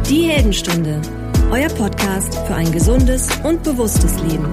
Die Heldenstunde, euer Podcast für ein gesundes und bewusstes Leben.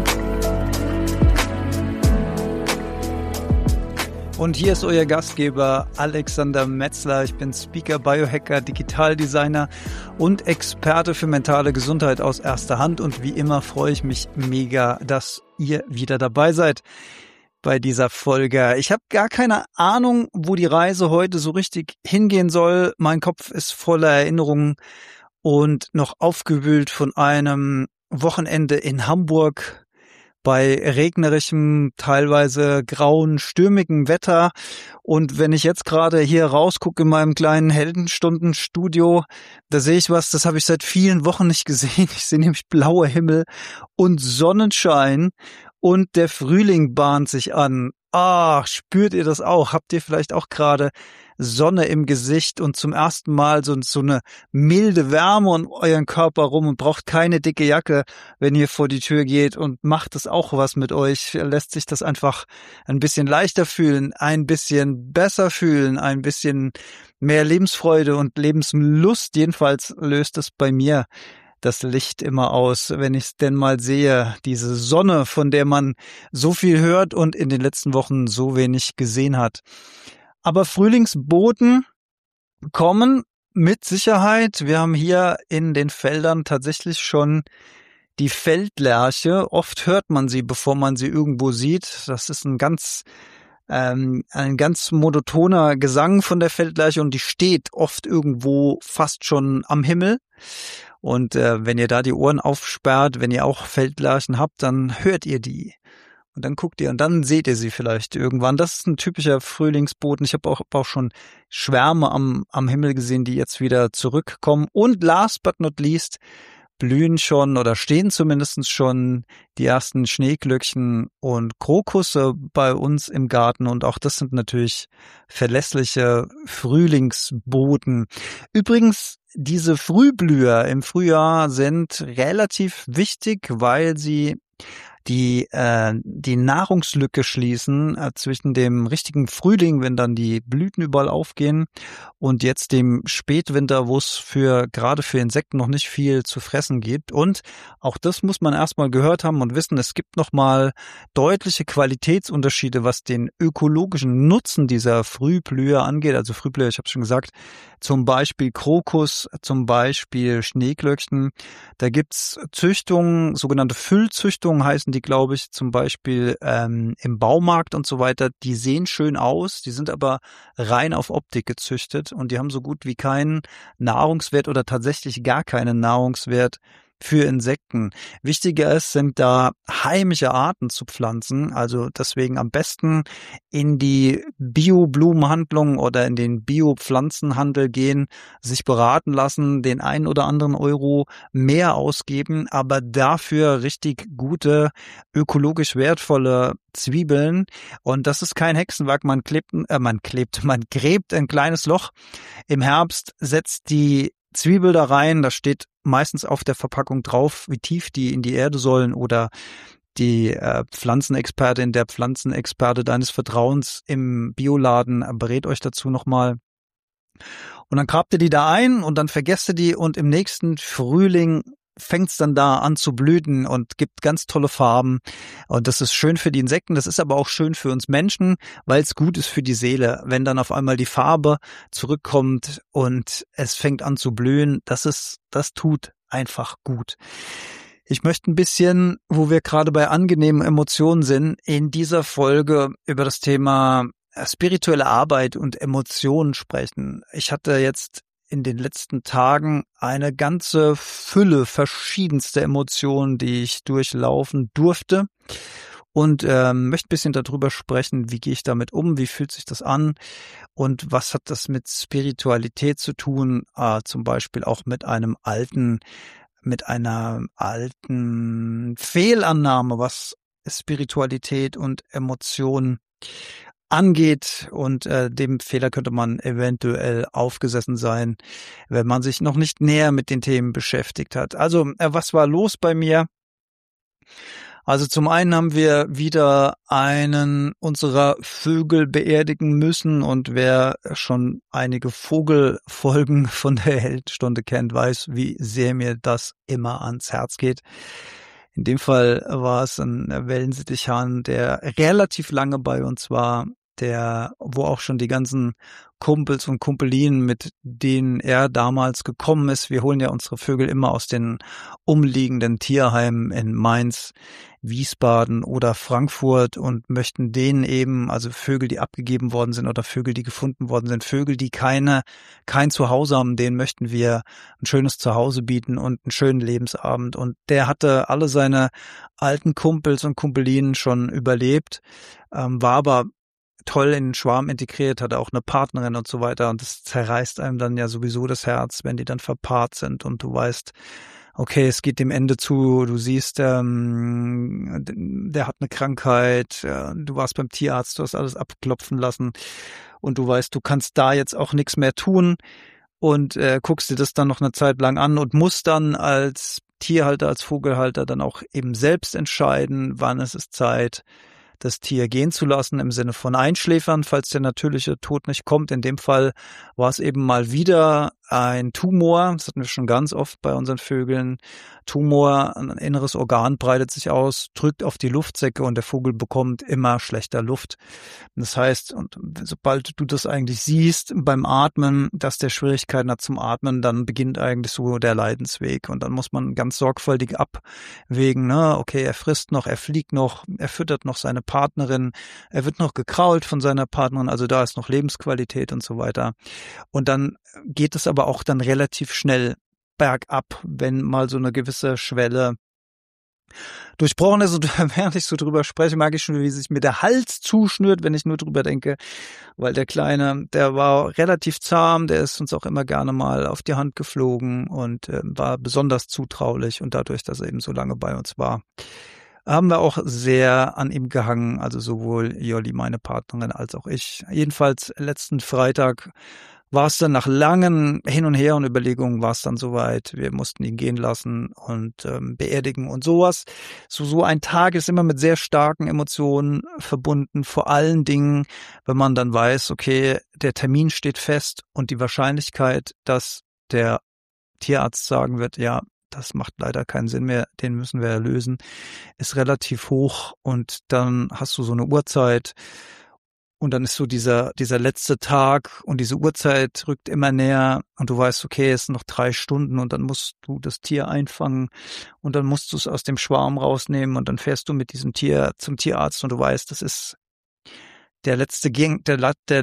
Und hier ist euer Gastgeber Alexander Metzler. Ich bin Speaker, Biohacker, Digitaldesigner und Experte für mentale Gesundheit aus erster Hand. Und wie immer freue ich mich mega, dass ihr wieder dabei seid bei dieser Folge. Ich habe gar keine Ahnung, wo die Reise heute so richtig hingehen soll. Mein Kopf ist voller Erinnerungen und noch aufgewühlt von einem Wochenende in Hamburg bei regnerischem, teilweise grauen, stürmigem Wetter. Und wenn ich jetzt gerade hier rausgucke in meinem kleinen Heldenstundenstudio, da sehe ich was, das habe ich seit vielen Wochen nicht gesehen. Ich sehe nämlich blauer Himmel und Sonnenschein und der Frühling bahnt sich an. Spürt ihr das auch? Habt ihr vielleicht auch gerade Sonne im Gesicht und zum ersten Mal so eine milde Wärme um euren Körper rum und braucht keine dicke Jacke, wenn ihr vor die Tür geht, und macht es auch was mit euch? Lässt sich das einfach ein bisschen leichter fühlen, ein bisschen besser fühlen, ein bisschen mehr Lebensfreude und Lebenslust? Jedenfalls löst es bei mir das Licht immer aus, wenn ich es denn mal sehe, diese Sonne, von der man so viel hört und in den letzten Wochen so wenig gesehen hat. Aber Frühlingsboten kommen mit Sicherheit. Wir haben hier in den Feldern tatsächlich schon die Feldlerche. Oft hört man sie, bevor man sie irgendwo sieht. Das ist ein ganz monotoner Gesang von der Feldlerche und die steht oft irgendwo fast schon am Himmel. Und wenn ihr da die Ohren aufsperrt, wenn ihr auch Feldlerchen habt, dann hört ihr die. Und dann guckt ihr und dann seht ihr sie vielleicht irgendwann. Das ist ein typischer Frühlingsboten. Ich habe auch schon Schwärme am Himmel gesehen, die jetzt wieder zurückkommen. Und last but not least blühen schon oder stehen zumindest schon die ersten Schneeglöckchen und Krokusse bei uns im Garten. Und auch das sind natürlich verlässliche Frühlingsboten. Übrigens, diese Frühblüher im Frühjahr sind relativ wichtig, weil sie die Nahrungslücke schließen zwischen dem richtigen Frühling, wenn dann die Blüten überall aufgehen, und jetzt dem Spätwinter, wo es gerade für Insekten noch nicht viel zu fressen gibt. Und auch das muss man erstmal gehört haben und wissen, es gibt nochmal deutliche Qualitätsunterschiede, was den ökologischen Nutzen dieser Frühblüher angeht. Also Frühblüher, ich habe schon gesagt, zum Beispiel Krokus, zum Beispiel Schneeglöckchen. Da gibt's Züchtungen, sogenannte Füllzüchtungen heißen die, glaube ich, zum Beispiel im Baumarkt und so weiter. Die sehen schön aus, die sind aber rein auf Optik gezüchtet und die haben so gut wie keinen Nahrungswert oder tatsächlich gar keinen Nahrungswert für Insekten. Wichtiger ist, sind da heimische Arten zu pflanzen, also deswegen am besten in die Bio-Blumenhandlung oder in den Bio-Pflanzenhandel gehen, sich beraten lassen, den einen oder anderen Euro mehr ausgeben, aber dafür richtig gute, ökologisch wertvolle Zwiebeln. Und das ist kein Hexenwerk, man gräbt ein kleines Loch im Herbst, setzt die Zwiebel da rein, da steht meistens auf der Verpackung drauf, wie tief die in die Erde sollen, oder die Pflanzenexpertin, der Pflanzenexperte deines Vertrauens im Bioladen berät euch dazu nochmal. Und dann grabt ihr die da ein und dann vergesst ihr die, und im nächsten Frühling fängt's dann da an zu blüten und gibt ganz tolle Farben. Und das ist schön für die Insekten, das ist aber auch schön für uns Menschen, weil es gut ist für die Seele. Wenn dann auf einmal die Farbe zurückkommt und es fängt an zu blühen, das tut einfach gut. Ich möchte ein bisschen, wo wir gerade bei angenehmen Emotionen sind, in dieser Folge über das Thema spirituelle Arbeit und Emotionen sprechen. Ich hatte jetzt in den letzten Tagen eine ganze Fülle verschiedenster Emotionen, die ich durchlaufen durfte, und möchte ein bisschen darüber sprechen, wie gehe ich damit um, wie fühlt sich das an und was hat das mit Spiritualität zu tun, zum Beispiel auch mit einer alten Fehlannahme, was Spiritualität und Emotionen angeht, und dem Fehler könnte man eventuell aufgesessen sein, wenn man sich noch nicht näher mit den Themen beschäftigt hat. Also, was war los bei mir? Also zum einen haben wir wieder einen unserer Vögel beerdigen müssen, und wer schon einige Vogelfolgen von der Heldenstunde kennt, weiß, wie sehr mir das immer ans Herz geht. In dem Fall war es ein Wellensittichhahn, der relativ lange bei uns war, wo auch schon die ganzen Kumpels und Kumpelinen, mit denen er damals gekommen ist. Wir holen ja unsere Vögel immer aus den umliegenden Tierheimen in Mainz, Wiesbaden oder Frankfurt und möchten denen eben, also Vögel, die abgegeben worden sind oder Vögel, die gefunden worden sind, Vögel, die kein Zuhause haben, denen möchten wir ein schönes Zuhause bieten und einen schönen Lebensabend. Und der hatte alle seine alten Kumpels und Kumpelinen schon überlebt, war aber toll in den Schwarm integriert, hatte auch eine Partnerin und so weiter, und das zerreißt einem dann ja sowieso das Herz, wenn die dann verpaart sind und du weißt, okay, es geht dem Ende zu, du siehst, der hat eine Krankheit, du warst beim Tierarzt, du hast alles abklopfen lassen und du weißt, du kannst da jetzt auch nichts mehr tun und guckst dir das dann noch eine Zeit lang an und musst dann als Tierhalter, als Vogelhalter dann auch eben selbst entscheiden, wann es ist Zeit, das Tier gehen zu lassen, im Sinne von einschläfern, falls der natürliche Tod nicht kommt. In dem Fall war es eben mal wieder ein Tumor. Das hatten wir schon ganz oft bei unseren Vögeln. Tumor, ein inneres Organ breitet sich aus, drückt auf die Luftsäcke und der Vogel bekommt immer schlechter Luft. Das heißt, und sobald du das eigentlich siehst beim Atmen, dass der Schwierigkeiten hat zum Atmen, dann beginnt eigentlich so der Leidensweg. Und dann muss man ganz sorgfältig abwägen, ne? Okay, er frisst noch, er fliegt noch, er füttert noch seine Partnerin, er wird noch gekrault von seiner Partnerin, also da ist noch Lebensqualität und so weiter. Und dann geht es aber auch dann relativ schnell bergab, wenn mal so eine gewisse Schwelle durchbrochen ist. Und während ich so drüber spreche, merke ich schon, wie sich mir der Hals zuschnürt, wenn ich nur drüber denke, weil der Kleine, der war relativ zahm, der ist uns auch immer gerne mal auf die Hand geflogen und war besonders zutraulich, und dadurch, dass er eben so lange bei uns war, haben wir auch sehr an ihm gehangen, also sowohl Jolli, meine Partnerin, als auch ich. Jedenfalls letzten Freitag war es dann nach langen Hin und Her und Überlegungen, war es dann soweit. Wir mussten ihn gehen lassen und beerdigen und sowas. So ein Tag ist immer mit sehr starken Emotionen verbunden, vor allen Dingen, wenn man dann weiß, okay, der Termin steht fest und die Wahrscheinlichkeit, dass der Tierarzt sagen wird, ja, das macht leider keinen Sinn mehr, den müssen wir erlösen, ist relativ hoch, und dann hast du so eine Uhrzeit. Und dann ist so dieser letzte Tag und diese Uhrzeit rückt immer näher und du weißt, okay, es sind noch 3 Stunden und dann musst du das Tier einfangen und dann musst du es aus dem Schwarm rausnehmen und dann fährst du mit diesem Tier zum Tierarzt und du weißt, das ist der letzte Gang, der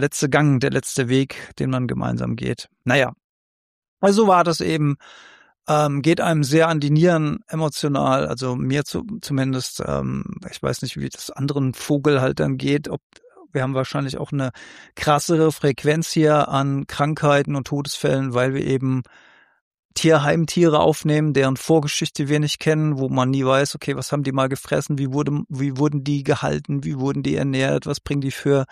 letzte Weg, den man gemeinsam geht. Naja, also war das eben, geht einem sehr an die Nieren emotional, also mir zumindest, ich weiß nicht, wie das anderen Vogelhaltern geht, wir haben wahrscheinlich auch eine krassere Frequenz hier an Krankheiten und Todesfällen, weil wir eben Tierheimtiere aufnehmen, deren Vorgeschichte wir nicht kennen, wo man nie weiß, okay, was haben die mal gefressen, wie wurden die gehalten, wie wurden die ernährt, was bringen die für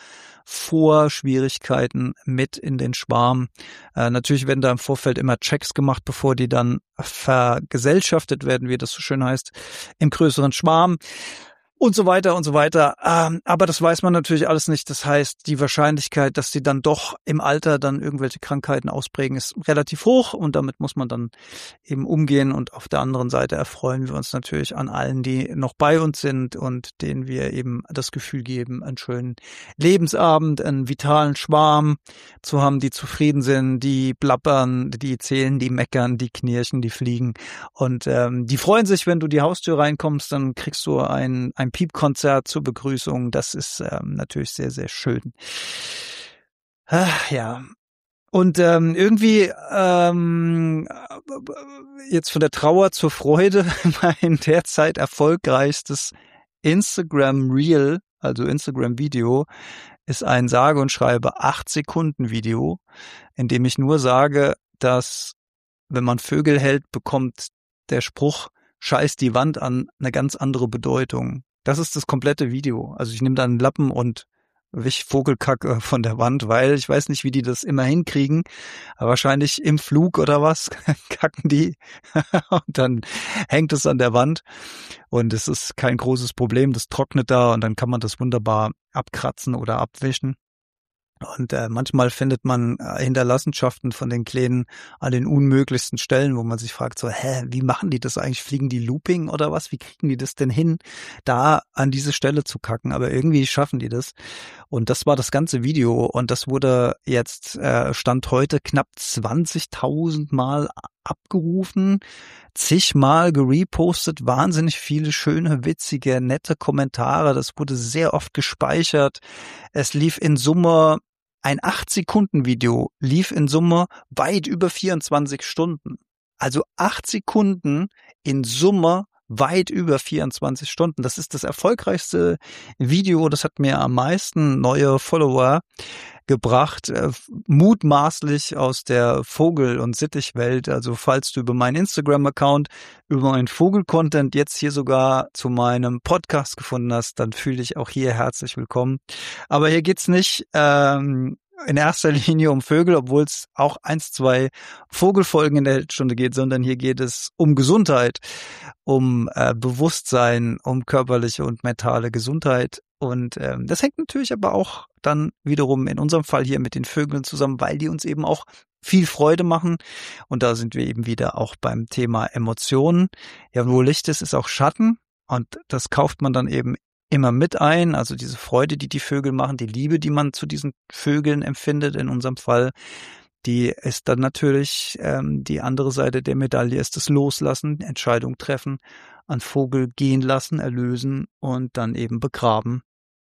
Vorschwierigkeiten mit in den Schwarm. Natürlich werden da im Vorfeld immer Checks gemacht, bevor die dann vergesellschaftet werden, wie das so schön heißt, im größeren Schwarm. Und so weiter und so weiter. Aber das weiß man natürlich alles nicht. Das heißt, die Wahrscheinlichkeit, dass sie dann doch im Alter dann irgendwelche Krankheiten ausprägen, ist relativ hoch und damit muss man dann eben umgehen. Und auf der anderen Seite erfreuen wir uns natürlich an allen, die noch bei uns sind und denen wir eben das Gefühl geben, einen schönen Lebensabend, einen vitalen Schwarm zu haben, die zufrieden sind, die plappern, die zählen, die meckern, die knirschen, die fliegen. Und die freuen sich, wenn du die Haustür reinkommst, dann kriegst du ein Piepkonzert zur Begrüßung. Das ist natürlich sehr, sehr schön. Ja. Und irgendwie jetzt von der Trauer zur Freude, mein derzeit erfolgreichstes Instagram Reel, also Instagram Video, ist ein sage und schreibe 8 Sekunden Video, in dem ich nur sage, dass wenn man Vögel hält, bekommt der Spruch "Scheiß die Wand an" eine ganz andere Bedeutung. Das ist das komplette Video. Also ich nehme da einen Lappen und wisch Vogelkacke von der Wand, weil ich weiß nicht, wie die das immer hinkriegen. Aber wahrscheinlich im Flug oder was kacken die und dann hängt es an der Wand und es ist kein großes Problem. Das trocknet da und dann kann man das wunderbar abkratzen oder abwischen. Und manchmal findet man Hinterlassenschaften von den Kleinen an den unmöglichsten Stellen, wo man sich fragt, so, wie machen die das eigentlich? Fliegen die Looping oder was? Wie kriegen die das denn hin, da an diese Stelle zu kacken? Aber irgendwie schaffen die das. Und das war das ganze Video. Und das wurde jetzt, Stand heute, knapp 20.000 Mal abgerufen, zigmal gerepostet, wahnsinnig viele schöne, witzige, nette Kommentare. Das wurde sehr oft gespeichert. Es lief in Summe ein 8-Sekunden-Video lief in Summe weit über 24 Stunden. Also 8 Sekunden in Summe weit über 24 Stunden. Das ist das erfolgreichste Video. Das hat mir am meisten neue Follower gebracht, mutmaßlich aus der Vogel- und Sittichwelt. Also falls du über meinen Instagram-Account, über meinen Vogel-Content jetzt hier sogar zu meinem Podcast gefunden hast, dann fühle dich auch hier herzlich willkommen. Aber hier geht's nicht in erster Linie um Vögel, obwohl es auch 1-2 Vogelfolgen in der Weltstunde geht, sondern hier geht es um Gesundheit, um Bewusstsein, um körperliche und mentale Gesundheit. Und das hängt natürlich aber auch dann wiederum in unserem Fall hier mit den Vögeln zusammen, weil die uns eben auch viel Freude machen. Und da sind wir eben wieder auch beim Thema Emotionen. Ja, wo Licht ist, ist auch Schatten. Und das kauft man dann eben immer mit ein. Also diese Freude, die die Vögel machen, die Liebe, die man zu diesen Vögeln empfindet, in unserem Fall, die ist dann natürlich die andere Seite der Medaille, ist das Loslassen, Entscheidung treffen, an Vogel gehen lassen, erlösen und dann eben begraben.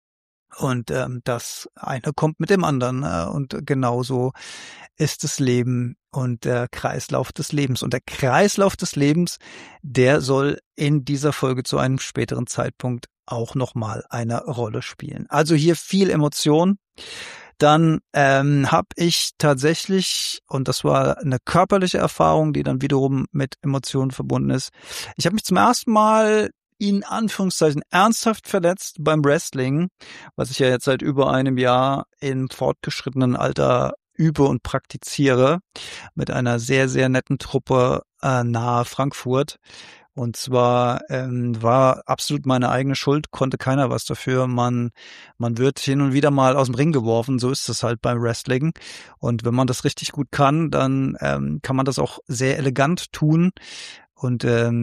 Und das eine kommt mit dem anderen. Und genauso ist das Leben und der Kreislauf des Lebens. Und der Kreislauf des Lebens, der soll in dieser Folge zu einem späteren Zeitpunkt auch nochmal eine Rolle spielen. Also hier viel Emotion. Dann habe ich tatsächlich, und das war eine körperliche Erfahrung, die dann wiederum mit Emotionen verbunden ist, ich habe mich zum ersten Mal in Anführungszeichen ernsthaft verletzt beim Wrestling, was ich ja jetzt seit über einem Jahr im fortgeschrittenen Alter übe und praktiziere, mit einer sehr, sehr netten Truppe nahe Frankfurt. Und zwar war absolut meine eigene Schuld, konnte keiner was dafür. Man wird hin und wieder mal aus dem Ring geworfen, so ist es halt beim Wrestling. Und wenn man das richtig gut kann, dann kann man das auch sehr elegant tun und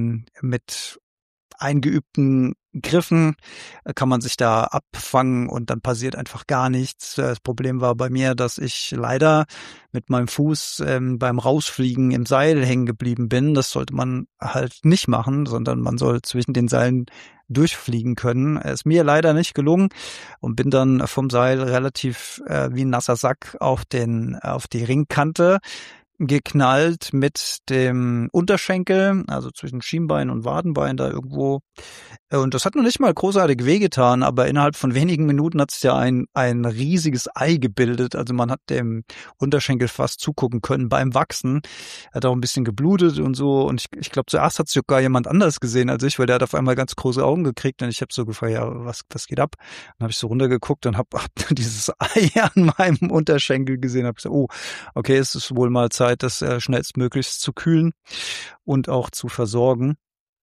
mit eingeübten Griffen kann man sich da abfangen und dann passiert einfach gar nichts. Das Problem war bei mir, dass ich leider mit meinem Fuß beim Rausfliegen im Seil hängen geblieben bin. Das sollte man halt nicht machen, sondern man soll zwischen den Seilen durchfliegen können. Ist mir leider nicht gelungen und bin dann vom Seil relativ wie ein nasser Sack auf die Ringkante geknallt mit dem Unterschenkel, also zwischen Schienbein und Wadenbein da irgendwo. Und das hat noch nicht mal großartig wehgetan, aber innerhalb von wenigen Minuten hat sich ja ein riesiges Ei gebildet. Also man hat dem Unterschenkel fast zugucken können beim Wachsen. Er hat auch ein bisschen geblutet und so. Und ich glaube, zuerst hat sogar jemand anders gesehen als ich, weil der hat auf einmal ganz große Augen gekriegt. Und ich habe so gefragt, ja, was geht ab? Dann habe ich so runtergeguckt und hab dieses Ei an meinem Unterschenkel gesehen. Habe gesagt, oh, okay, es ist wohl mal Zeit, das schnellstmöglichst zu kühlen und auch zu versorgen.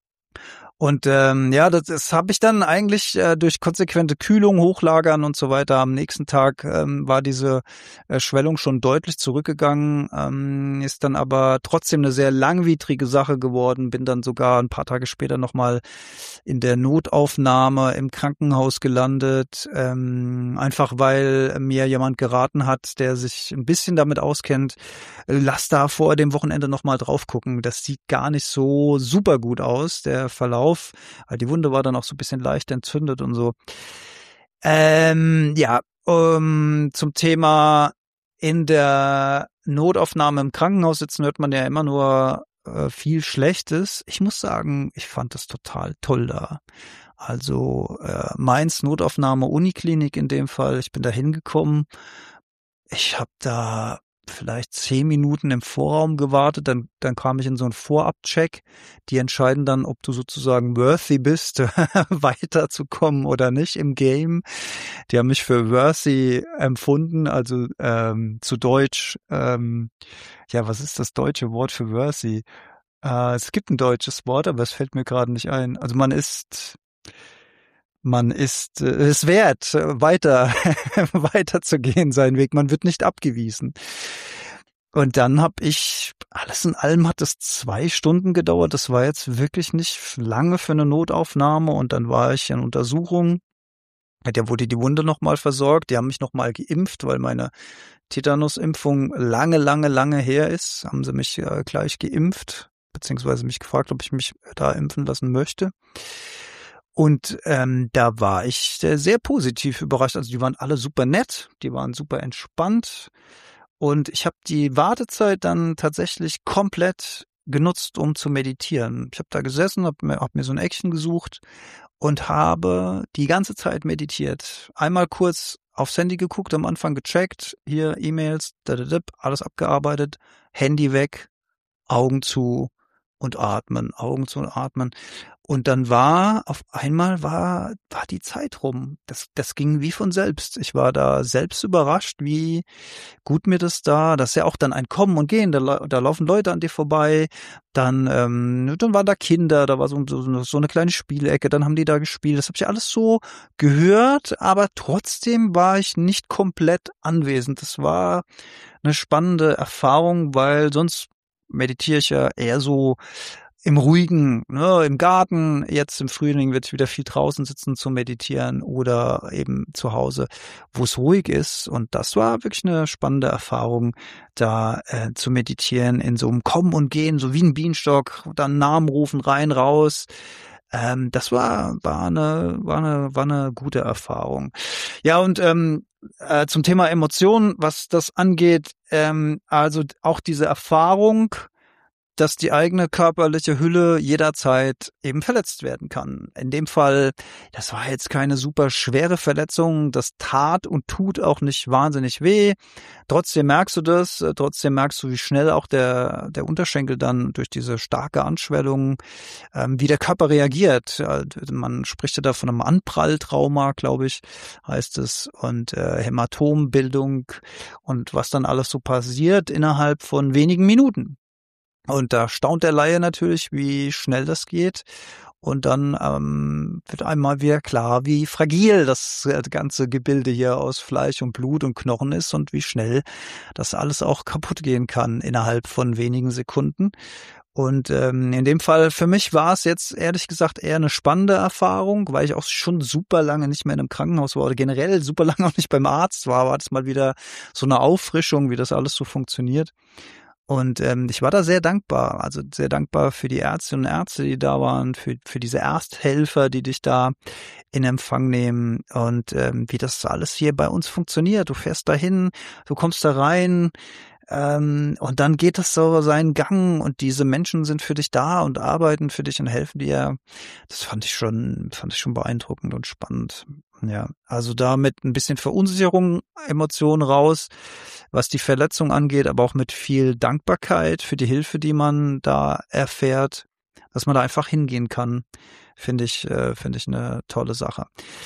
Und das habe ich dann eigentlich durch konsequente Kühlung, Hochlagern und so weiter. Am nächsten Tag war diese Schwellung schon deutlich zurückgegangen, ist dann aber trotzdem eine sehr langwierige Sache geworden. Bin dann sogar ein paar Tage später nochmal in der Notaufnahme im Krankenhaus gelandet, einfach weil mir jemand geraten hat, der sich ein bisschen damit auskennt, lass da vor dem Wochenende nochmal drauf gucken. Das sieht gar nicht so super gut aus, der Verlauf. Die Wunde war dann auch so ein bisschen leicht entzündet und so. Zum Thema in der Notaufnahme im Krankenhaus sitzen, hört man ja immer nur viel Schlechtes. Ich muss sagen, ich fand das total toll da. Also Mainz Notaufnahme Uniklinik in dem Fall. Ich bin da hingekommen. Ich habe da vielleicht 10 Minuten im Vorraum gewartet, dann kam ich in so einen Vorab-Check. Die entscheiden dann, ob du sozusagen worthy bist, weiterzukommen oder nicht im Game. Die haben mich für worthy empfunden, also zu Deutsch, was ist das deutsche Wort für worthy? Es gibt ein deutsches Wort, aber es fällt mir gerade nicht ein. Also man ist es wert, weiterzugehen, seinen Weg. Man wird nicht abgewiesen. Und dann alles in allem hat es 2 Stunden gedauert. Das war jetzt wirklich nicht lange für eine Notaufnahme. Und dann war ich in Untersuchung. Da wurde die Wunde nochmal versorgt. Die haben mich nochmal geimpft, weil meine Tetanusimpfung lange her ist. Haben sie mich gleich geimpft, beziehungsweise mich gefragt, ob ich mich da impfen lassen möchte. Und da war ich sehr positiv überrascht. Also die waren alle super nett, die waren super entspannt. Und ich habe die Wartezeit dann tatsächlich komplett genutzt, um zu meditieren. Ich habe da gesessen, hab mir so ein Eckchen gesucht und habe die ganze Zeit meditiert. Einmal kurz aufs Handy geguckt, am Anfang gecheckt, hier E-Mails, alles abgearbeitet, Handy weg, Augen zu und atmen, Augen zu und atmen. Und dann auf einmal war die Zeit rum. Das ging wie von selbst. Ich war da selbst überrascht, wie gut mir das ist ja auch dann ein Kommen und Gehen. Da laufen Leute an dir vorbei. Dann waren da Kinder, da war so eine kleine Spielecke, dann haben die da gespielt. Das habe ich alles so gehört, aber trotzdem war ich nicht komplett anwesend. Das war eine spannende Erfahrung, weil sonst meditiere ich ja eher so im Ruhigen, ne, im Garten. Jetzt im Frühling wird es wieder viel draußen sitzen zu meditieren oder eben zu Hause, wo es ruhig ist. Und das war wirklich eine spannende Erfahrung, da zu meditieren in so einem Kommen und Gehen, so wie ein Bienenstock, dann Namen rufen, rein, raus. Das war eine gute Erfahrung. Ja, und zum Thema Emotionen, was das angeht, also auch diese Erfahrung, dass die eigene körperliche Hülle jederzeit eben verletzt werden kann. In dem Fall, das war jetzt keine super schwere Verletzung, das tat und tut auch nicht wahnsinnig weh. Trotzdem merkst du das, trotzdem merkst du, wie schnell auch der Unterschenkel dann durch diese starke Anschwellung, wie der Körper reagiert. Man spricht ja da von einem Anpralltrauma, glaube ich, heißt es, und Hämatombildung und was dann alles so passiert innerhalb von wenigen Minuten. Und da staunt der Laie natürlich, wie schnell das geht. Und dann wird einmal wieder klar, wie fragil das ganze Gebilde hier aus Fleisch und Blut und Knochen ist und wie schnell das alles auch kaputt gehen kann innerhalb von wenigen Sekunden. Und in dem Fall für mich war es jetzt ehrlich gesagt eher eine spannende Erfahrung, weil ich auch schon super lange nicht mehr in einem Krankenhaus war oder generell super lange auch nicht beim Arzt war das mal wieder so eine Auffrischung, wie das alles so funktioniert. Und ich war da sehr dankbar, also sehr dankbar für die Ärztinnen und Ärzte, die da waren, für diese Ersthelfer, die dich da in Empfang nehmen und wie das alles hier bei uns funktioniert. Du fährst dahin, du kommst da rein und dann geht das so seinen Gang und diese Menschen sind für dich da und arbeiten für dich und helfen dir. Das fand ich schon beeindruckend und spannend. Ja, also da mit ein bisschen Verunsicherung, Emotionen raus, was die Verletzung angeht, aber auch mit viel Dankbarkeit für die Hilfe, die man da erfährt, dass man da einfach hingehen kann, finde ich eine tolle Sache.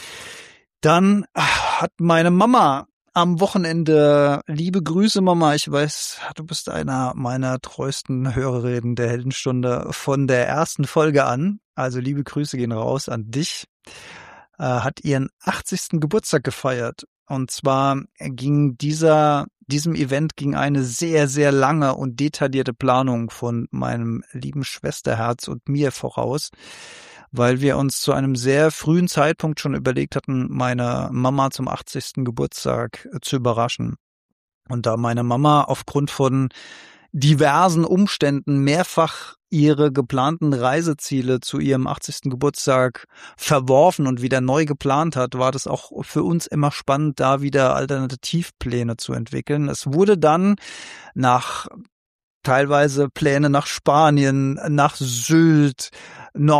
Dann hat meine Mama am Wochenende, liebe Grüße Mama, ich weiß, du bist einer meiner treuesten Hörerinnen der Heldenstunde von der ersten Folge an, also liebe Grüße gehen raus an dich, hat ihren 80. Geburtstag gefeiert. Und zwar ging diesem Event ging eine sehr, sehr lange und detaillierte Planung von meinem lieben Schwesterherz und mir voraus, weil wir uns zu einem sehr frühen Zeitpunkt schon überlegt hatten, meine Mama zum 80. Geburtstag zu überraschen. Und da meine Mama aufgrund von diversen Umständen mehrfach ihre geplanten Reiseziele zu ihrem 80. Geburtstag verworfen und wieder neu geplant hat, war das auch für uns immer spannend, da wieder Alternativpläne zu entwickeln. Es wurde dann nach teilweise Pläne nach Spanien, nach Sylt,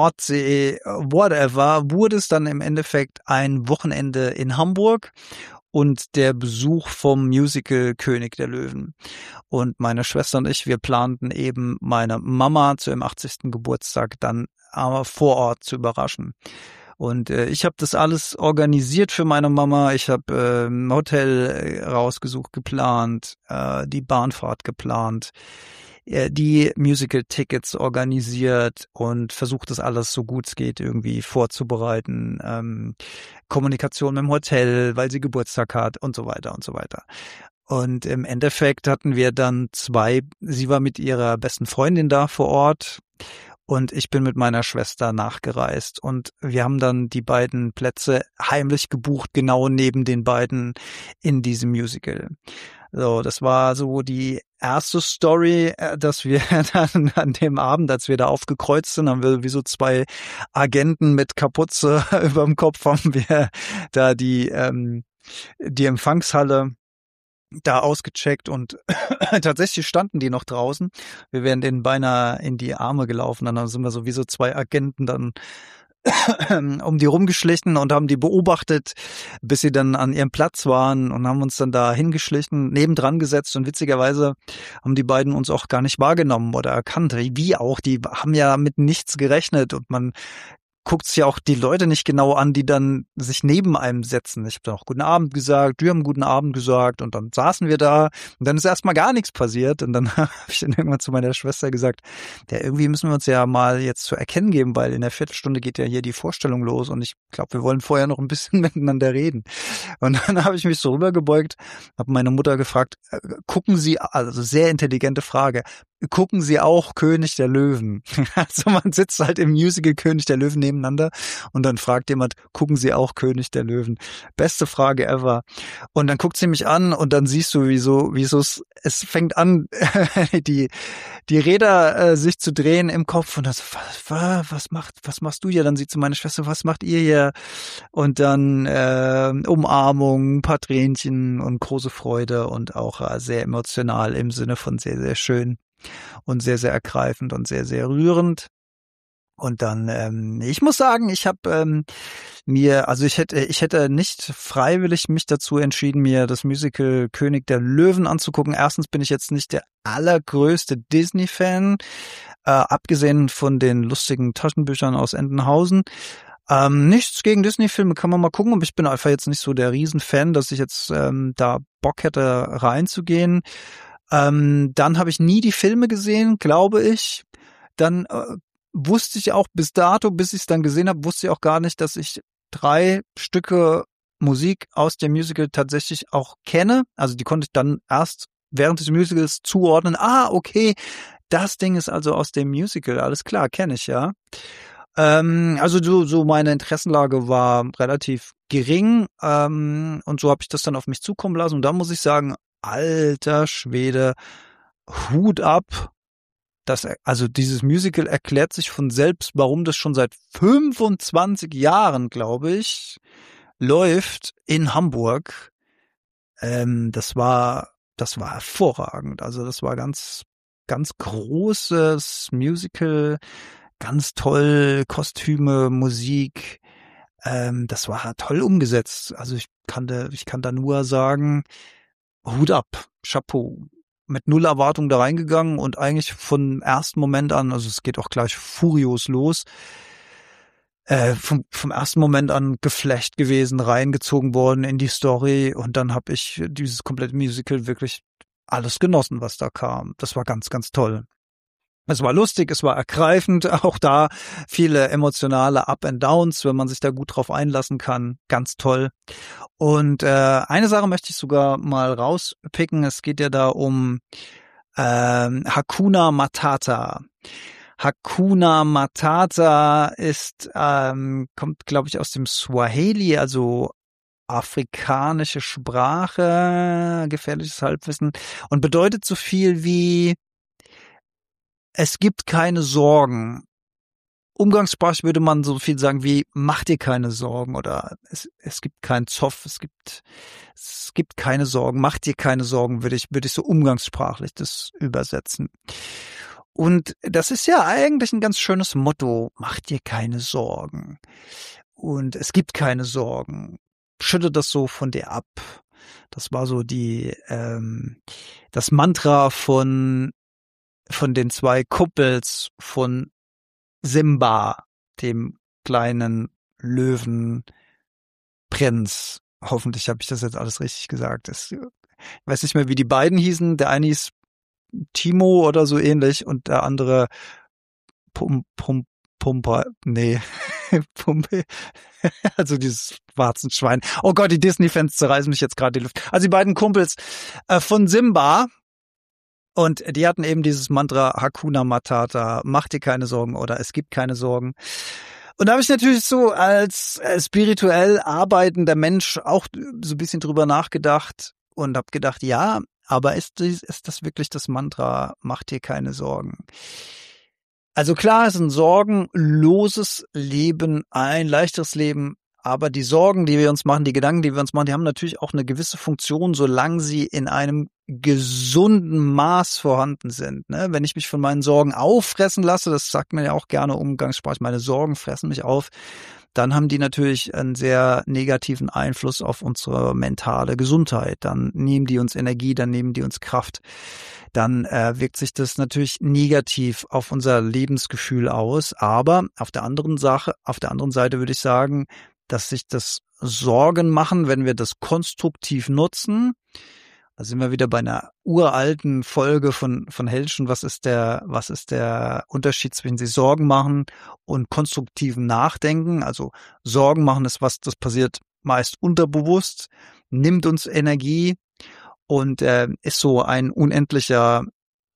Nordsee, whatever, wurde es dann im Endeffekt ein Wochenende in Hamburg. und der Besuch vom Musical König der Löwen. Und meine Schwester und ich, wir planten eben meine Mama zu ihrem 80. Geburtstag dann vor Ort zu überraschen. Und ich habe das alles organisiert für meine Mama. Ich habe ein Hotel rausgesucht, geplant, die Bahnfahrt geplant, die Musical-Tickets organisiert und versucht, das alles so gut es geht irgendwie vorzubereiten. Kommunikation mit dem Hotel, weil sie Geburtstag hat und so weiter und so weiter. Und im Endeffekt hatten wir dann sie war mit ihrer besten Freundin da vor Ort. Und ich bin mit meiner Schwester nachgereist und wir haben dann die beiden Plätze heimlich gebucht, genau neben den beiden in diesem Musical. So, das war so die erste Story, dass wir dann an dem Abend, als wir da aufgekreuzt sind, haben wir wie so zwei Agenten mit Kapuze überm Kopf, haben wir da die Empfangshalle da ausgecheckt und tatsächlich standen die noch draußen. Wir wären denen beinahe in die Arme gelaufen. Dann sind wir sowieso zwei Agenten dann um die rumgeschlichen und haben die beobachtet, bis sie dann an ihrem Platz waren und haben uns dann da hingeschlichen, nebendran gesetzt und witzigerweise haben die beiden uns auch gar nicht wahrgenommen oder erkannt. Wie auch, die haben ja mit nichts gerechnet und man guckt sich ja auch die Leute nicht genau an, die dann sich neben einem setzen. Ich habe dann auch guten Abend gesagt, die haben guten Abend gesagt und dann saßen wir da und dann ist erstmal gar nichts passiert und dann habe ich dann irgendwann zu meiner Schwester gesagt, ja, irgendwie müssen wir uns ja mal jetzt zu erkennen geben, weil in der Viertelstunde geht ja hier die Vorstellung los und ich glaube, wir wollen vorher noch ein bisschen miteinander reden. Und dann habe ich mich so rübergebeugt, habe meine Mutter gefragt, gucken Sie, also sehr intelligente Frage, gucken Sie auch König der Löwen? Also man sitzt halt im Musical König der Löwen nebeneinander und dann fragt jemand, gucken Sie auch König der Löwen? Beste Frage ever. Und dann guckt sie mich an und dann siehst du, wieso es fängt an, die Räder sich zu drehen im Kopf und das, was machst du hier? Dann sieht sie meine Schwester, was macht ihr hier? Und dann Umarmung, ein paar Tränchen und große Freude und auch sehr emotional im Sinne von sehr, sehr schön. Und sehr, sehr ergreifend und sehr, sehr rührend. Und dann, ich muss sagen, ich habe ich hätte nicht freiwillig mich dazu entschieden, mir das Musical König der Löwen anzugucken. Erstens bin ich jetzt nicht der allergrößte Disney-Fan, abgesehen von den lustigen Taschenbüchern aus Entenhausen. Nichts gegen Disney-Filme, kann man mal gucken, aber ich bin einfach jetzt nicht so der Riesenfan, dass ich jetzt da Bock hätte, reinzugehen. Dann habe ich nie die Filme gesehen, glaube ich. Dann wusste ich auch bis dato, bis ich es dann gesehen habe, wusste ich auch gar nicht, dass ich 3 Stücke Musik aus dem Musical tatsächlich auch kenne. Also die konnte ich dann erst während des Musicals zuordnen. Ah, okay, das Ding ist also aus dem Musical. Alles klar, kenne ich, ja. Also so meine Interessenlage war relativ gering und so habe ich das dann auf mich zukommen lassen. Und da muss ich sagen, alter Schwede, Hut ab. Also dieses Musical erklärt sich von selbst, warum das schon seit 25 Jahren, glaube ich, läuft in Hamburg. Das war hervorragend. Also das war ganz, ganz großes Musical, ganz toll, Kostüme, Musik. Das war toll umgesetzt. Also ich kann da nur sagen, Hut ab, Chapeau. Mit 0 Erwartung da reingegangen und eigentlich von ersten Moment an, also es geht auch gleich furios los, vom ersten Moment an geflasht gewesen, reingezogen worden in die Story und dann habe ich dieses komplette Musical wirklich alles genossen, was da kam. Das war ganz, ganz toll. Es war lustig, es war ergreifend, auch da viele emotionale Up and Downs, wenn man sich da gut drauf einlassen kann. Ganz toll. Und eine Sache möchte ich sogar mal rauspicken. Es geht ja da um Hakuna Matata. Hakuna Matata kommt, glaube ich, aus dem Swahili, also afrikanische Sprache, gefährliches Halbwissen, und bedeutet so viel wie es gibt keine Sorgen. Umgangssprachlich würde man so viel sagen wie mach dir keine Sorgen oder es gibt keinen Zoff, es gibt keine Sorgen, mach dir keine Sorgen, würde ich so umgangssprachlich das übersetzen. Und das ist ja eigentlich ein ganz schönes Motto, mach dir keine Sorgen. Und es gibt keine Sorgen. Schütte das so von dir ab. Das war so das Mantra von den zwei Kumpels von Simba, dem kleinen Löwenprinz. Hoffentlich habe ich das jetzt alles richtig gesagt. Ich weiß nicht mehr, wie die beiden hießen. Der eine hieß Timo oder so ähnlich und der andere Pumper, nee, Pumpe, also dieses Warzenschwein. Oh Gott, die Disney-Fans zerreißen mich jetzt gerade die Luft. Also die beiden Kumpels von Simba, und die hatten eben dieses Mantra Hakuna Matata, mach dir keine Sorgen oder es gibt keine Sorgen. Und da habe ich natürlich so als spirituell arbeitender Mensch auch so ein bisschen drüber nachgedacht und habe gedacht, ja, aber ist das wirklich das Mantra, mach dir keine Sorgen? Also klar ist ein sorgenloses Leben ein leichteres Leben, aber die Sorgen, die wir uns machen, die Gedanken, die wir uns machen, die haben natürlich auch eine gewisse Funktion, solange sie in einem gesunden Maß vorhanden sind. Ne? Wenn ich mich von meinen Sorgen auffressen lasse, das sagt man ja auch gerne umgangssprachlich, meine Sorgen fressen mich auf, dann haben die natürlich einen sehr negativen Einfluss auf unsere mentale Gesundheit. Dann nehmen die uns Energie, dann nehmen die uns Kraft. Dann wirkt sich das natürlich negativ auf unser Lebensgefühl aus. Aber auf der anderen Seite würde ich sagen, dass sich das Sorgen machen, wenn wir das konstruktiv nutzen. Da sind wir wieder bei einer uralten Folge von Helschen. Was ist der Unterschied zwischen sich Sorgen machen und konstruktivem Nachdenken? Also Sorgen machen ist was, das passiert meist unterbewusst, nimmt uns Energie und ist so ein unendlicher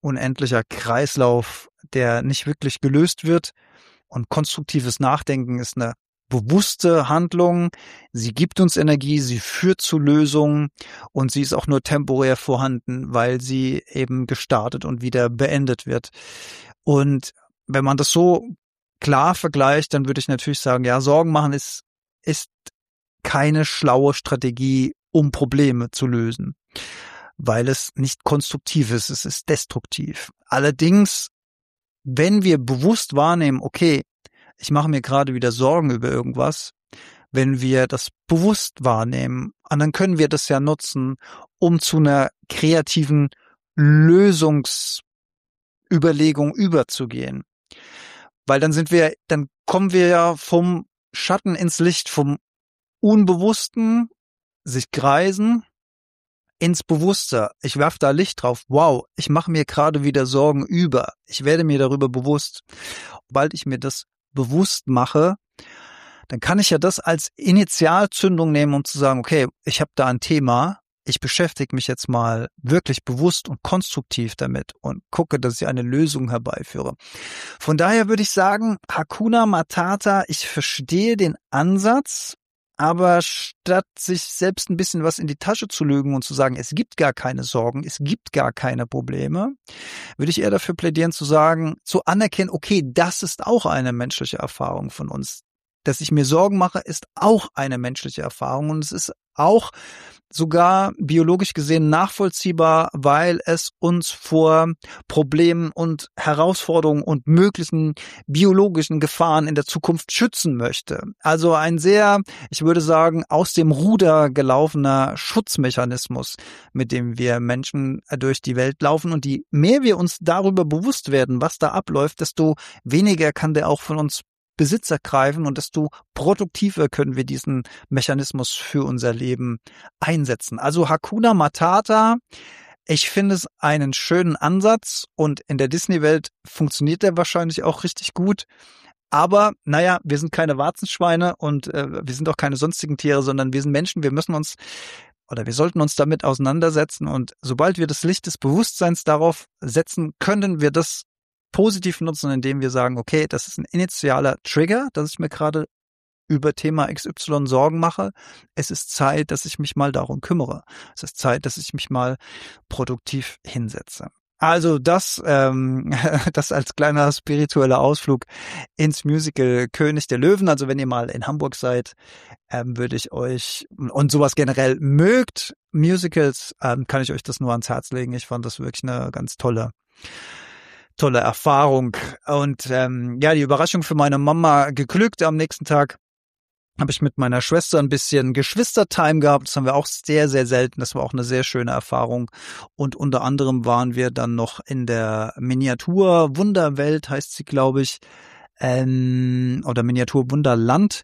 Kreislauf, der nicht wirklich gelöst wird. Und konstruktives Nachdenken ist eine bewusste Handlung. Sie gibt uns Energie, sie führt zu Lösungen und sie ist auch nur temporär vorhanden, weil sie eben gestartet und wieder beendet wird. Und wenn man das so klar vergleicht, dann würde ich natürlich sagen, ja, Sorgen machen ist keine schlaue Strategie, um Probleme zu lösen, weil es nicht konstruktiv ist, es ist destruktiv. Allerdings, wenn wir bewusst wahrnehmen, okay, ich mache mir gerade wieder Sorgen über irgendwas, wenn wir das bewusst wahrnehmen, und dann können wir das ja nutzen, um zu einer kreativen Lösungsüberlegung überzugehen. Weil dann kommen wir ja vom Schatten ins Licht, vom Unbewussten, sich kreisen, ins Bewusste. Ich werfe da Licht drauf. Wow, ich mache mir gerade wieder Sorgen über. Ich werde mir darüber bewusst. Sobald ich mir das bewusst mache, dann kann ich ja das als Initialzündung nehmen, um zu sagen, okay, ich habe da ein Thema, ich beschäftige mich jetzt mal wirklich bewusst und konstruktiv damit und gucke, dass ich eine Lösung herbeiführe. Von daher würde ich sagen, Hakuna Matata, ich verstehe den Ansatz, aber statt sich selbst ein bisschen was in die Tasche zu lügen und zu sagen, es gibt gar keine Sorgen, es gibt gar keine Probleme, würde ich eher dafür plädieren zu sagen, zu anerkennen, okay, das ist auch eine menschliche Erfahrung von uns. Dass ich mir Sorgen mache, ist auch eine menschliche Erfahrung und es ist auch sogar biologisch gesehen nachvollziehbar, weil es uns vor Problemen und Herausforderungen und möglichen biologischen Gefahren in der Zukunft schützen möchte. Also ein sehr, ich würde sagen, aus dem Ruder gelaufener Schutzmechanismus, mit dem wir Menschen durch die Welt laufen. Und je mehr wir uns darüber bewusst werden, was da abläuft, desto weniger kann der auch von uns Besitz ergreifen und desto produktiver können wir diesen Mechanismus für unser Leben einsetzen. Also Hakuna Matata, ich finde es einen schönen Ansatz und in der Disney-Welt funktioniert der wahrscheinlich auch richtig gut. Aber naja, wir sind keine Warzenschweine und wir sind auch keine sonstigen Tiere, sondern wir sind Menschen. Wir sollten uns damit auseinandersetzen und sobald wir das Licht des Bewusstseins darauf setzen, können wir das positiv nutzen, indem wir sagen, okay, das ist ein initialer Trigger, dass ich mir gerade über Thema XY Sorgen mache. Es ist Zeit, dass ich mich mal darum kümmere. Es ist Zeit, dass ich mich mal produktiv hinsetze. Also das als kleiner spiritueller Ausflug ins Musical König der Löwen. Also wenn ihr mal in Hamburg seid, würde ich euch und sowas generell mögt, Musicals, kann ich euch das nur ans Herz legen. Ich fand das wirklich eine ganz tolle Erfahrung. Und die Überraschung für meine Mama geglückt am nächsten Tag. habe ich mit meiner Schwester ein bisschen Geschwistertime gehabt. Das haben wir auch sehr, sehr selten. Das war auch eine sehr schöne Erfahrung. Und unter anderem waren wir dann noch in der Miniatur Wunderwelt, heißt sie, glaube ich, oder Miniatur Wunderland.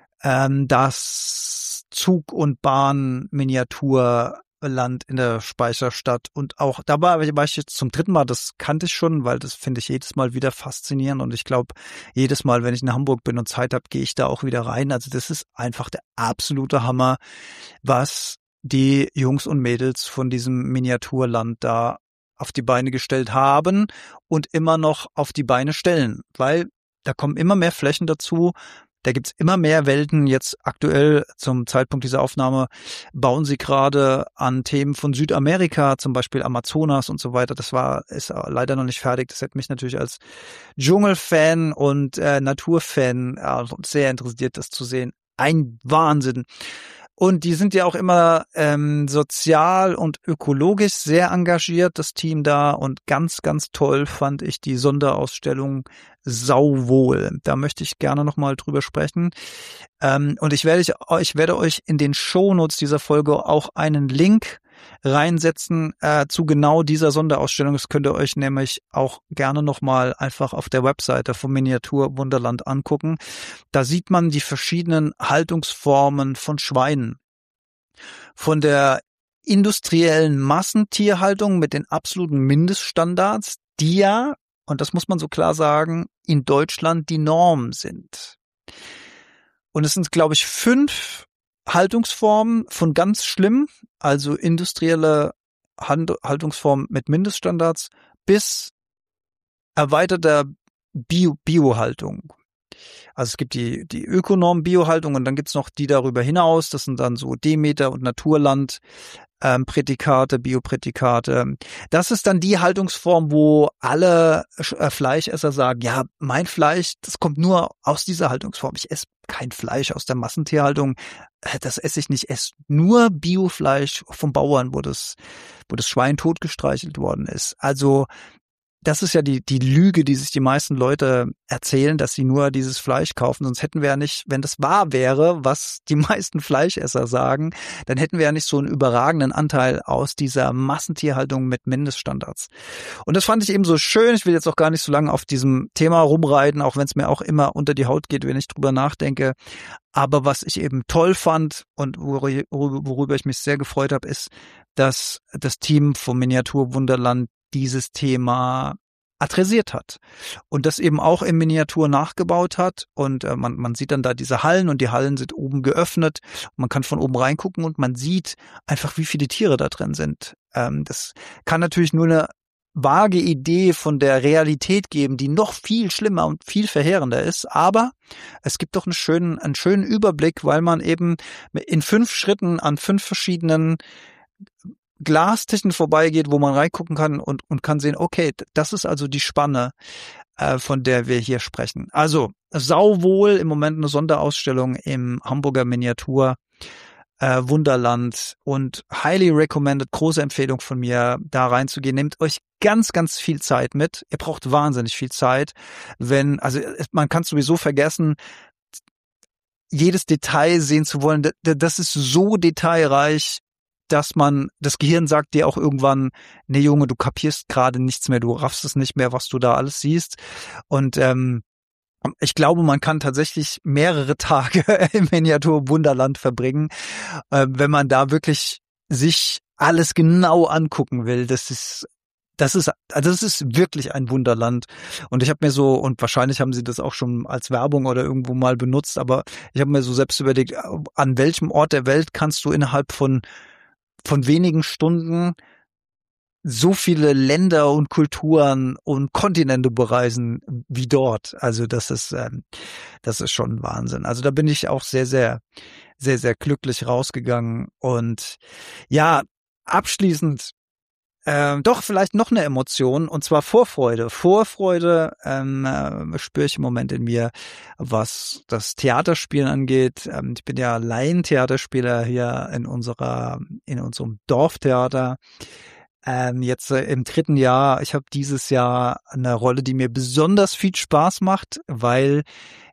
Das Zug- und Bahn-Miniaturland in der Speicherstadt. Und auch da war ich jetzt zum 3. Mal, das kannte ich schon, weil das finde ich jedes Mal wieder faszinierend. Und ich glaube, jedes Mal, wenn ich in Hamburg bin und Zeit habe, gehe ich da auch wieder rein. Also das ist einfach der absolute Hammer, was die Jungs und Mädels von diesem Miniaturland da auf die Beine gestellt haben und immer noch auf die Beine stellen, weil da kommen immer mehr Flächen dazu. Da gibt's immer mehr Welten. Jetzt aktuell zum Zeitpunkt dieser Aufnahme bauen sie gerade an Themen von Südamerika, zum Beispiel Amazonas und so weiter. Ist leider noch nicht fertig. Das hätte mich natürlich als Dschungelfan und Naturfan sehr interessiert, das zu sehen. Ein Wahnsinn. Und die sind ja auch immer sozial und ökologisch sehr engagiert, das Team da. Und ganz, ganz toll fand ich die Sonderausstellung Sauwohl. Da möchte ich gerne nochmal drüber sprechen. Und ich werde euch in den Shownotes dieser Folge auch einen Link reinsetzen zu genau dieser Sonderausstellung. Das könnt ihr euch nämlich auch gerne nochmal einfach auf der Webseite vom Miniatur Wunderland angucken. Da sieht man die verschiedenen Haltungsformen von Schweinen. Von der industriellen Massentierhaltung mit den absoluten Mindeststandards, die ja, und das muss man so klar sagen, in Deutschland die Norm sind. Und es sind, glaube ich, 5 Haltungsformen von ganz schlimm, also industrielle Haltungsformen mit Mindeststandards, bis erweiterter Biohaltung. Also es gibt die Ökonorm-Biohaltung und dann gibt's noch die darüber hinaus. Das sind dann so Demeter- und Naturland Prädikate, Bioprädikate. Das ist dann die Haltungsform, wo alle Fleischesser sagen, ja, mein Fleisch, das kommt nur aus dieser Haltungsform. Ich esse kein Fleisch aus der Massentierhaltung. Das esse ich nicht. Ich esse nur Biofleisch vom Bauern, wo das Schwein totgestreichelt worden ist. Also das ist ja die Lüge, die sich die meisten Leute erzählen, dass sie nur dieses Fleisch kaufen. Sonst hätten wir ja nicht, wenn das wahr wäre, was die meisten Fleischesser sagen, dann hätten wir ja nicht so einen überragenden Anteil aus dieser Massentierhaltung mit Mindeststandards. Und das fand ich eben so schön. Ich will jetzt auch gar nicht so lange auf diesem Thema rumreiten, auch wenn es mir auch immer unter die Haut geht, wenn ich drüber nachdenke. Aber was ich eben toll fand und worüber ich mich sehr gefreut habe, ist, dass das Team vom Miniatur Wunderland dieses Thema adressiert hat und das eben auch in Miniatur nachgebaut hat und man sieht dann da diese Hallen und die Hallen sind oben geöffnet, man kann von oben reingucken und man sieht einfach, wie viele Tiere da drin sind. Das kann natürlich nur eine vage Idee von der Realität geben, die noch viel schlimmer und viel verheerender ist, aber es gibt doch einen schönen Überblick, weil man eben in 5 Schritten an 5 verschiedenen Glastischen vorbeigeht, wo man reingucken kann und kann sehen, okay, das ist also die Spanne, von der wir hier sprechen. Also Sauwohl, im Moment eine Sonderausstellung im Hamburger Miniatur Wunderland und highly recommended, große Empfehlung von mir, da reinzugehen. Nehmt euch ganz, ganz viel Zeit mit. Ihr braucht wahnsinnig viel Zeit, man kann es sowieso vergessen, jedes Detail sehen zu wollen. Das ist so detailreich, dass das Gehirn sagt dir auch irgendwann, nee Junge, du kapierst gerade nichts mehr, du raffst es nicht mehr, was du da alles siehst. Und ich glaube, man kann tatsächlich mehrere Tage im Miniatur Wunderland verbringen, wenn man da wirklich sich alles genau angucken will. Das ist wirklich ein Wunderland. Und ich habe mir so, und wahrscheinlich haben sie das auch schon als Werbung oder irgendwo mal benutzt, aber ich habe mir so selbst überlegt, an welchem Ort der Welt kannst du innerhalb von wenigen Stunden so viele Länder und Kulturen und Kontinente bereisen wie dort. Also das ist schon Wahnsinn. Also da bin ich auch sehr, sehr, sehr, sehr glücklich rausgegangen. Und ja, abschließend doch vielleicht noch eine Emotion, und zwar Vorfreude. Vorfreude spüre ich im Moment in mir, was das Theaterspielen angeht. Ich bin ja Laientheaterspieler hier in unserem Dorftheater. Jetzt im 3. Jahr. Ich habe dieses Jahr eine Rolle, die mir besonders viel Spaß macht, weil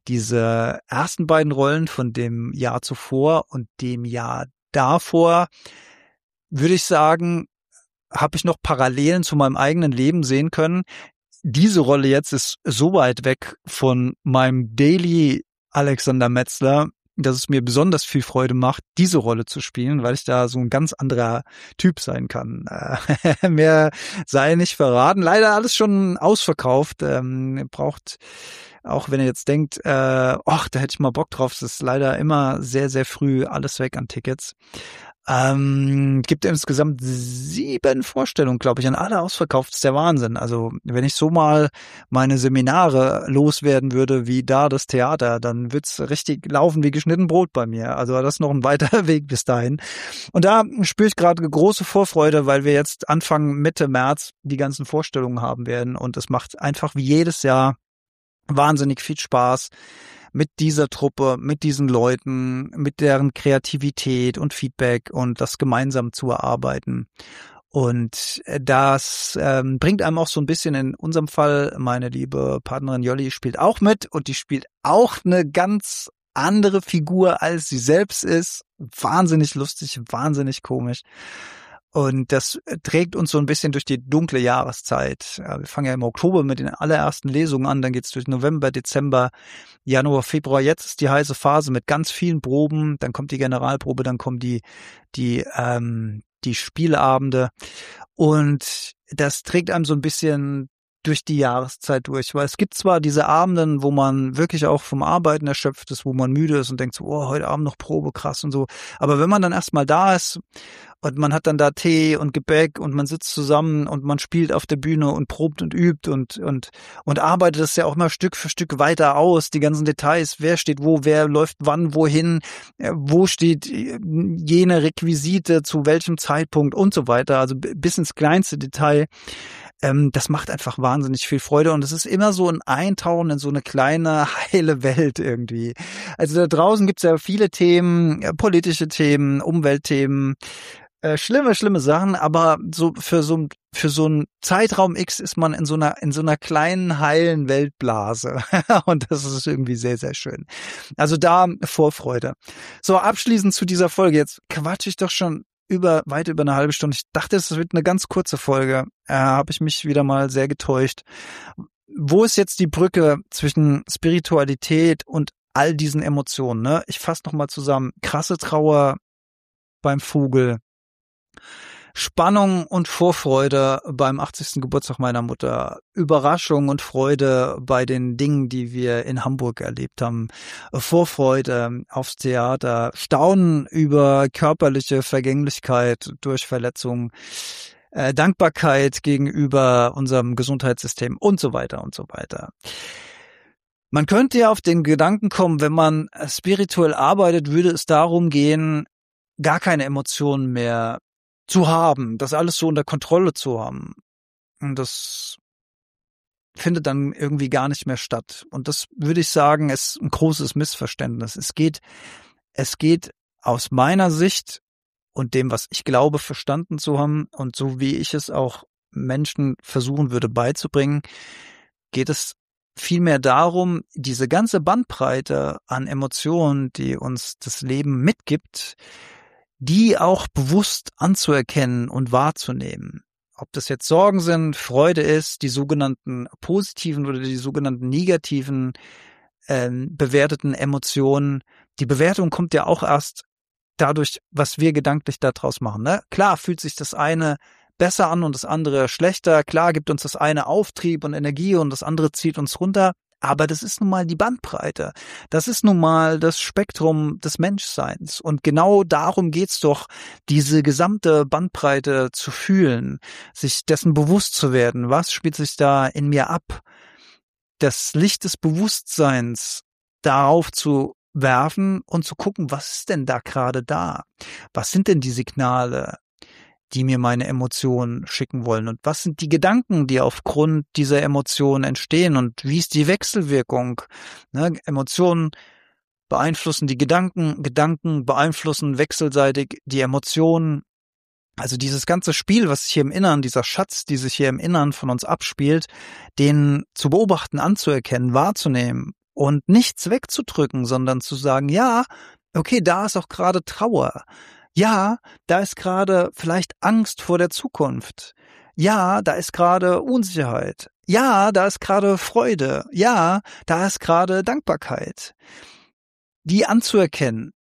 diese ersten beiden Rollen von dem Jahr zuvor und dem Jahr davor, würde ich sagen, habe ich noch Parallelen zu meinem eigenen Leben sehen können. Diese Rolle jetzt ist so weit weg von meinem Daily Alexander Metzler, dass es mir besonders viel Freude macht, diese Rolle zu spielen, weil ich da so ein ganz anderer Typ sein kann. Mehr sei nicht verraten. Leider alles schon ausverkauft. Braucht, auch wenn ihr jetzt denkt, ach, da hätte ich mal Bock drauf, es ist leider immer sehr, sehr früh alles weg an Tickets. Gibt insgesamt 7 Vorstellungen, glaube ich, an alle ausverkauft. Das ist der Wahnsinn. Also wenn ich so mal meine Seminare loswerden würde wie da das Theater, dann wird's richtig laufen wie geschnitten Brot bei mir. Also das ist noch ein weiter Weg bis dahin. Und da spüre ich gerade große Vorfreude, weil wir jetzt Anfang Mitte März die ganzen Vorstellungen haben werden. Und es macht einfach wie jedes Jahr wahnsinnig viel Spaß, mit dieser Truppe, mit diesen Leuten, mit deren Kreativität und Feedback und das gemeinsam zu erarbeiten. Und das bringt einem auch so ein bisschen, in unserem Fall, meine liebe Partnerin Jolli spielt auch mit und die spielt auch eine ganz andere Figur, als sie selbst ist. Wahnsinnig lustig, wahnsinnig komisch. Und das trägt uns so ein bisschen durch die dunkle Jahreszeit. Wir fangen ja im Oktober mit den allerersten Lesungen an, dann geht's durch November, Dezember, Januar, Februar. Jetzt ist die heiße Phase mit ganz vielen Proben. Dann kommt die Generalprobe, dann kommen die Spielabende. Und das trägt einem so ein bisschen durch die Jahreszeit durch, weil es gibt zwar diese Abenden, wo man wirklich auch vom Arbeiten erschöpft ist, wo man müde ist und denkt so, oh, heute Abend noch Probe, krass und so. Aber wenn man dann erstmal da ist und man hat dann da Tee und Gebäck und man sitzt zusammen und man spielt auf der Bühne und probt und übt und arbeitet das ja auch mal Stück für Stück weiter aus, die ganzen Details, wer steht wo, wer läuft wann, wohin, wo steht jene Requisite, zu welchem Zeitpunkt und so weiter, also bis ins kleinste Detail. Das macht einfach wahnsinnig viel Freude und es ist immer so ein Eintauchen in so eine kleine, heile Welt irgendwie. Also da draußen gibt's ja viele Themen, politische Themen, Umweltthemen, schlimme Sachen, aber so für so einen Zeitraum X ist man in so einer kleinen, heilen Weltblase und das ist irgendwie sehr, sehr schön. Also da Vorfreude. So, abschließend zu dieser Folge. Jetzt quatsche ich doch schon weit über eine halbe Stunde. Ich dachte, es wird eine ganz kurze Folge. Habe ich mich wieder mal sehr getäuscht. Wo ist jetzt die Brücke zwischen Spiritualität und all diesen Emotionen? Ne? Ich fasse nochmal zusammen. Krasse Trauer beim Vogel. Spannung und Vorfreude beim 80. Geburtstag meiner Mutter, Überraschung und Freude bei den Dingen, die wir in Hamburg erlebt haben, Vorfreude aufs Theater, Staunen über körperliche Vergänglichkeit durch Verletzungen, Dankbarkeit gegenüber unserem Gesundheitssystem und so weiter und so weiter. Man könnte ja auf den Gedanken kommen, wenn man spirituell arbeitet, würde es darum gehen, gar keine Emotionen mehr zu haben, das alles so unter Kontrolle zu haben. Und das findet dann irgendwie gar nicht mehr statt. Und das würde ich sagen, ist ein großes Missverständnis. Es geht aus meiner Sicht und dem, was ich glaube, verstanden zu haben und so wie ich es auch Menschen versuchen würde beizubringen, geht es vielmehr darum, diese ganze Bandbreite an Emotionen, die uns das Leben mitgibt, die auch bewusst anzuerkennen und wahrzunehmen. Ob das jetzt Sorgen sind, Freude ist, die sogenannten positiven oder die sogenannten negativen bewerteten Emotionen. Die Bewertung kommt ja auch erst dadurch, was wir gedanklich daraus machen. Ne? Klar fühlt sich das eine besser an und das andere schlechter. Klar gibt uns das eine Auftrieb und Energie und das andere zieht uns runter. Aber das ist nun mal die Bandbreite. Das ist nun mal das Spektrum des Menschseins. Und genau darum geht's doch, diese gesamte Bandbreite zu fühlen, sich dessen bewusst zu werden. Was spielt sich da in mir ab? Das Licht des Bewusstseins darauf zu werfen und zu gucken, was ist denn da gerade da? Was sind denn die Signale, die mir meine Emotionen schicken wollen? Und was sind die Gedanken, die aufgrund dieser Emotionen entstehen? Und wie ist die Wechselwirkung? Ne? Emotionen beeinflussen die Gedanken, Gedanken beeinflussen wechselseitig die Emotionen. Also dieses ganze Spiel, was sich hier im Innern, dieser Schatz, die sich hier im Innern von uns abspielt, den zu beobachten, anzuerkennen, wahrzunehmen und nichts wegzudrücken, sondern zu sagen, ja, okay, da ist auch gerade Trauer. Ja, da ist gerade vielleicht Angst vor der Zukunft. Ja, da ist gerade Unsicherheit. Ja, da ist gerade Freude. Ja, da ist gerade Dankbarkeit. Die anzuerkennen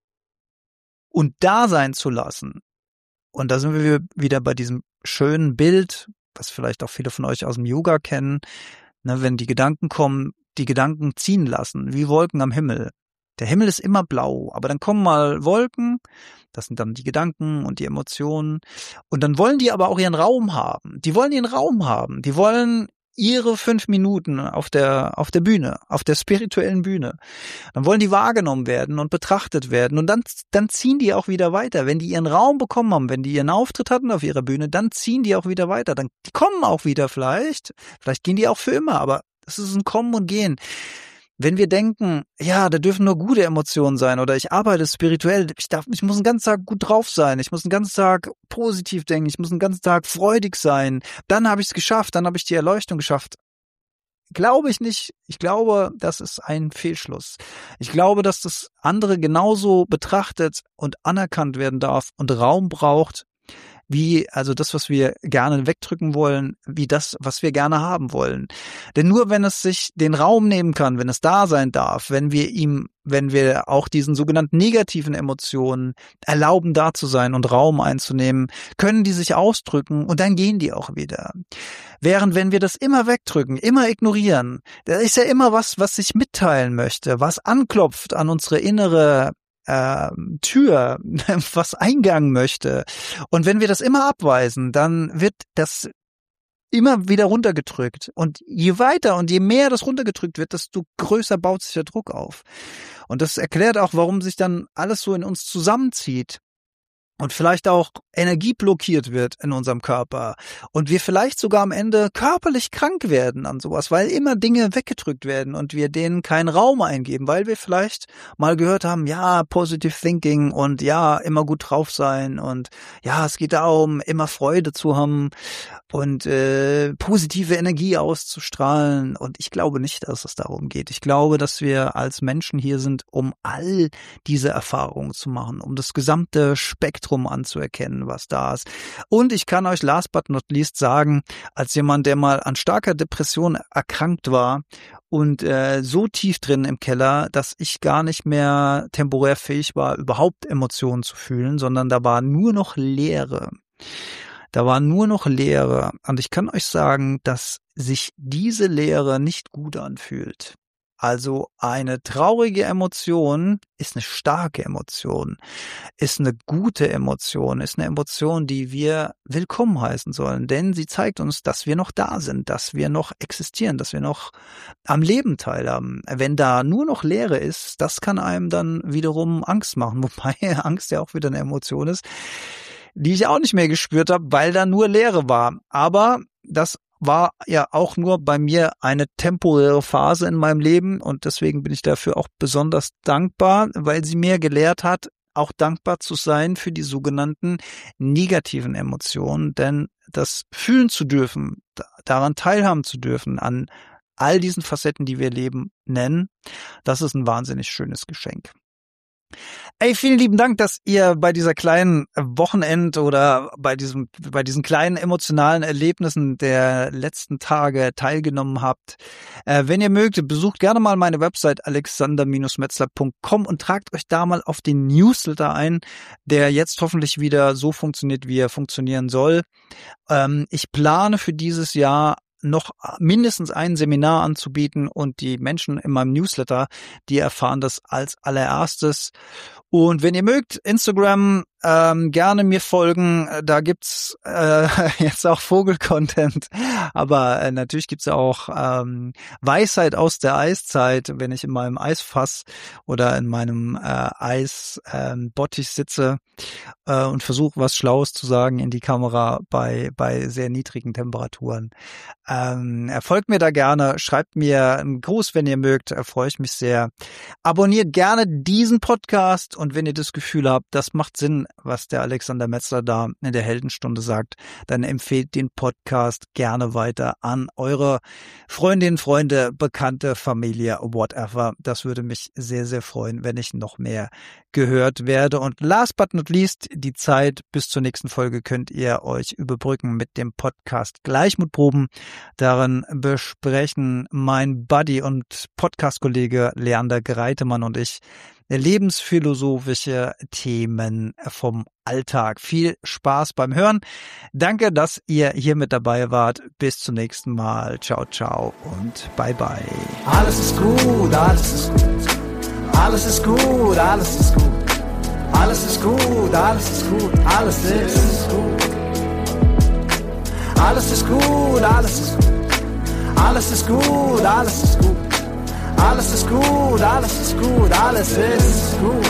und da sein zu lassen. Und da sind wir wieder bei diesem schönen Bild, was vielleicht auch viele von euch aus dem Yoga kennen, ne, wenn die Gedanken kommen, die Gedanken ziehen lassen, wie Wolken am Himmel. Der Himmel ist immer blau, aber dann kommen mal Wolken, das sind dann die Gedanken und die Emotionen. Und dann wollen die aber auch ihren Raum haben. Die wollen ihren Raum haben. Die wollen ihre 5 Minuten auf der Bühne, auf der spirituellen Bühne. Dann wollen die wahrgenommen werden und betrachtet werden. Und dann ziehen die auch wieder weiter. Wenn die ihren Raum bekommen haben, wenn die ihren Auftritt hatten auf ihrer Bühne, dann ziehen die auch wieder weiter. Die kommen auch wieder vielleicht gehen die auch für immer, aber es ist ein Kommen und Gehen. Wenn wir denken, ja, da dürfen nur gute Emotionen sein oder ich arbeite spirituell, ich muss den ganzen Tag gut drauf sein, ich muss den ganzen Tag positiv denken, ich muss den ganzen Tag freudig sein, dann habe ich es geschafft, dann habe ich die Erleuchtung geschafft. Glaube ich nicht. Ich glaube, das ist ein Fehlschluss. Ich glaube, dass das andere genauso betrachtet und anerkannt werden darf und Raum braucht, wie also das, was wir gerne wegdrücken wollen, wie das, was wir gerne haben wollen. Denn nur wenn es sich den Raum nehmen kann, wenn es da sein darf, wenn wir auch diesen sogenannten negativen Emotionen erlauben, da zu sein und Raum einzunehmen, können die sich ausdrücken und dann gehen die auch wieder. Während wenn wir das immer wegdrücken, immer ignorieren, da ist ja immer was sich mitteilen möchte, was anklopft an unsere innere Tür, was Eingang möchte. Und wenn wir das immer abweisen, dann wird das immer wieder runtergedrückt. Und je weiter und je mehr das runtergedrückt wird, desto größer baut sich der Druck auf. Und das erklärt auch, warum sich dann alles so in uns zusammenzieht. Und vielleicht auch Energie blockiert wird in unserem Körper und wir vielleicht sogar am Ende körperlich krank werden an sowas, weil immer Dinge weggedrückt werden und wir denen keinen Raum eingeben, weil wir vielleicht mal gehört haben, ja, Positive Thinking und ja, immer gut drauf sein und ja, es geht darum, immer Freude zu haben und positive Energie auszustrahlen. Und ich glaube nicht, dass es darum geht. Ich glaube, dass wir als Menschen hier sind, um all diese Erfahrungen zu machen, um das gesamte Spektrum anzuerkennen, was da ist. Und ich kann euch last but not least sagen, als jemand, der mal an starker Depression erkrankt war und so tief drin im Keller, dass ich gar nicht mehr temporär fähig war, überhaupt Emotionen zu fühlen, sondern da war nur noch Leere. Da war nur noch Leere. Und ich kann euch sagen, dass sich diese Leere nicht gut anfühlt. Also eine traurige Emotion ist eine starke Emotion, ist eine gute Emotion, ist eine Emotion, die wir willkommen heißen sollen, denn sie zeigt uns, dass wir noch da sind, dass wir noch existieren, dass wir noch am Leben teilhaben. Wenn da nur noch Leere ist, das kann einem dann wiederum Angst machen, wobei Angst ja auch wieder eine Emotion ist, die ich auch nicht mehr gespürt habe, weil da nur Leere war. Aber das war ja auch nur bei mir eine temporäre Phase in meinem Leben und deswegen bin ich dafür auch besonders dankbar, weil sie mir gelehrt hat, auch dankbar zu sein für die sogenannten negativen Emotionen, denn das fühlen zu dürfen, daran teilhaben zu dürfen, an all diesen Facetten, die wir Leben nennen, das ist ein wahnsinnig schönes Geschenk. Ey, vielen lieben Dank, dass ihr bei dieser kleinen Wochenend oder bei diesen kleinen emotionalen Erlebnissen der letzten Tage teilgenommen habt. Wenn ihr mögt, besucht gerne mal meine Website alexander-metzler.com und tragt euch da mal auf den Newsletter ein, der jetzt hoffentlich wieder so funktioniert, wie er funktionieren soll. Ich plane für dieses Jahr noch mindestens ein Seminar anzubieten und die Menschen in meinem Newsletter, die erfahren das als allererstes. Und wenn ihr mögt, Instagram, gerne mir folgen. Da gibt's jetzt auch Vogel-Content, aber natürlich gibt's auch Weisheit aus der Eiszeit, wenn ich in meinem Eisfass oder in meinem Eisbottich sitze und versuche, was Schlaues zu sagen in die Kamera bei sehr niedrigen Temperaturen. Folgt mir da gerne, schreibt mir einen Gruß, wenn ihr mögt, freue ich mich sehr. Abonniert gerne diesen Podcast und wenn ihr das Gefühl habt, das macht Sinn, was der Alexander Metzler da in der Heldenstunde sagt, dann empfehlt den Podcast gerne weiter an eure Freundinnen, Freunde, Bekannte, Familie, whatever. Das würde mich sehr, sehr freuen, wenn ich noch mehr gehört werde. Und last but not least, die Zeit bis zur nächsten Folge könnt ihr euch überbrücken mit dem Podcast Gleichmutproben. Darin besprechen mein Buddy und Podcast-Kollege Leander Greitemann und ich lebensphilosophische Themen vom Alltag. Viel Spaß beim Hören. Danke, dass ihr hier mit dabei wart. Bis zum nächsten Mal. Ciao, ciao und bye, bye. Alles ist gut, alles ist gut. Alles ist gut, alles ist gut. Alles ist gut, alles ist gut. Alles ist gut. Alles ist gut, alles ist gut. Alles ist gut, alles ist gut. Alles ist gut, alles ist gut, alles ist gut.